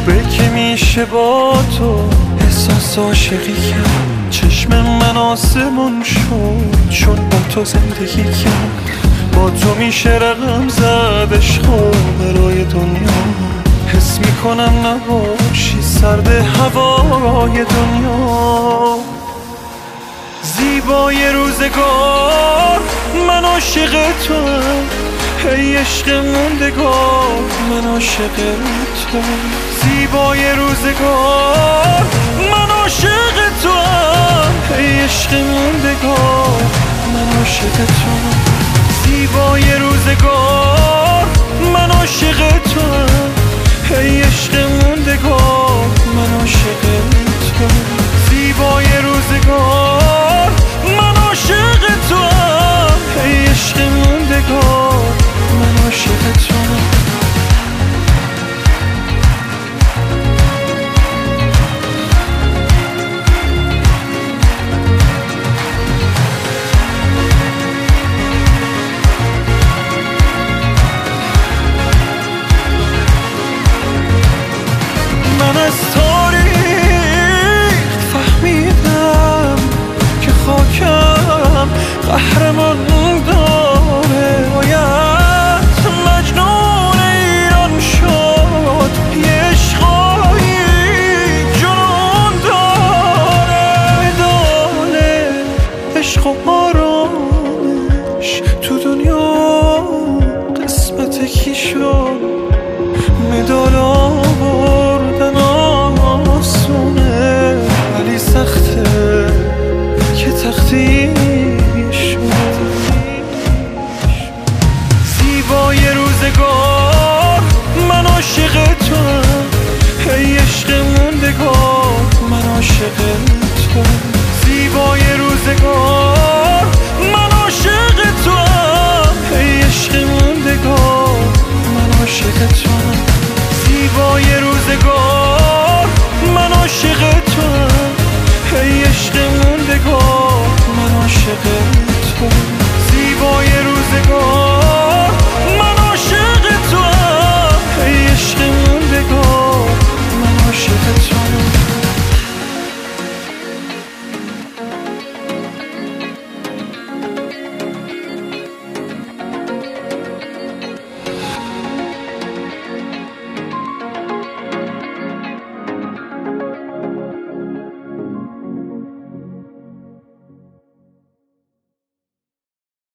خوبه که میشه با تو احساس عاشقی کرد. چشم من آسمون شد چون با تو زندگی کرد. با تو میشه رقم زد عشق و برای دنیا. حس میکنم نباشی سرد هوای دنیا. زیبای روزگار من عاشق توام، ای عشق موندگار من عاشق توام. زیبای روزگار من عاشق توام، ای عشق موندگار من عاشق توام. زیبای روزگار من عاشق توام، ای عشق موندگار من عاشق توام. زیبای روزگار من عاشق توام، ای عشق موندگار من عاشق توام. من از تو